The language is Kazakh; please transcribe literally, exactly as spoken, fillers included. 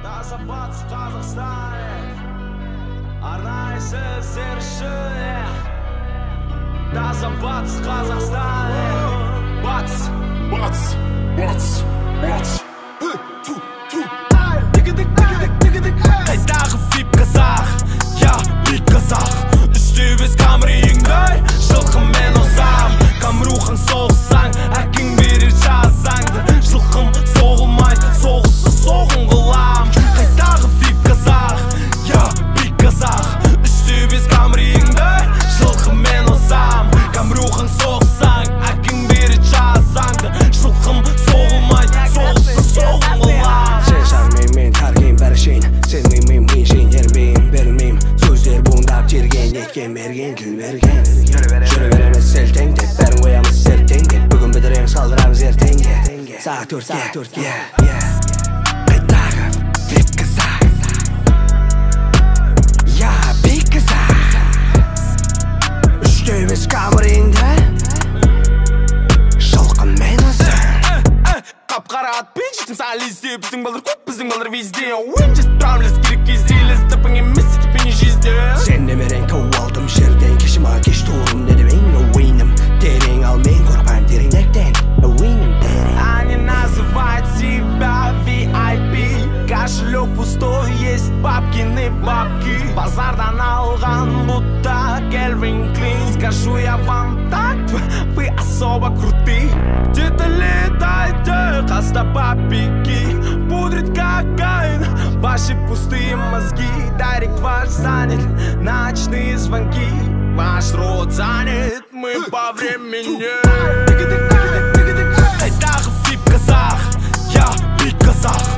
Таза батыс Қазақстан, арнайы сіздер үшін. Таза батыс Қазақстан, батыс, батыс, батыс, батыс. Қайдағы вип қазақ, я бит қазақ. Үсте без камереңді, жылқымен озам. Камрухың соғысаң, әкің берер жазаңды. Жылқым соғылмай, соғысы соғын қылам. Қайдағы вип қазақ, я бит қазақ. Үсте без камереңді, жылқымен озам. Камрухың соғысаң, әкің берер жазаңды. Жылқым соғылмай, соғысы соғын қылам. Сен жармеймен тарген бәрі шейін, сен меймейм қиын ермейм бермейм. Сөздер буындап терген, еткен берген, тіл берген. Жүрі береміз селтеңдеп, бәрін қоямыз сертеңдеп. Бүгін бітіреміз қалдырамыз ертеңге. Сағат төртке, қайдағы вип қазақ, я бит қазақ. Үште емес камереңді, жылқымен озам. Қап-қара атпен жеттім саған лезде. Біздің балдар көп, біздің балдар везде. Ойын жет тұрамыз керек кезде, лез тапың емес етіпені жезде. Сен немерең тау алдым жерден, кешіма кеш туырым дедімең. Ойыным терең, ал мен қорқпайм тереңдіктен. Ойыным терең. Они называют себя ви ай пи. Кошелек пустой, есть бабкины бабки. Базардан алған будто Кельвин Клин. Скажу я вам так, вы особо крутые. Где-то летайте, хаста папики. Пудрит кокаин, ваши пустые мозги. Директ ваш занят, ночные звонки. Ваш рот занят, мы по времени. Қайдағы вип қазақ, я бит қазақ.